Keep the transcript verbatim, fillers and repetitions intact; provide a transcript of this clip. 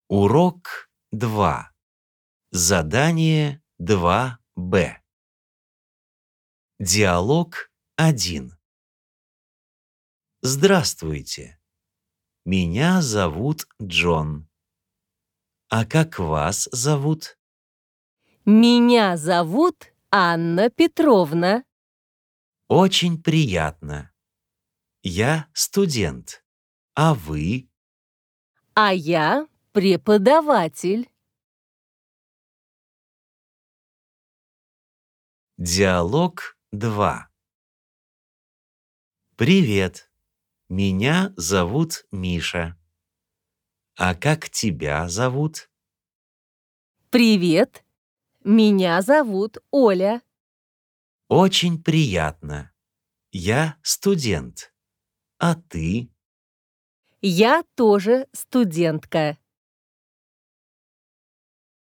Урок два. Задание два бэ. Диалог один. Здравствуйте. Меня зовут Джон. А как вас зовут? Меня зовут Анна Петровна. Очень приятно. Я студент. А вы? А я преподаватель. Диалог два. Привет. Меня зовут Миша. А как тебя зовут? Привет. Меня зовут Оля. Очень приятно. Я студент. А ты? Я тоже студентка.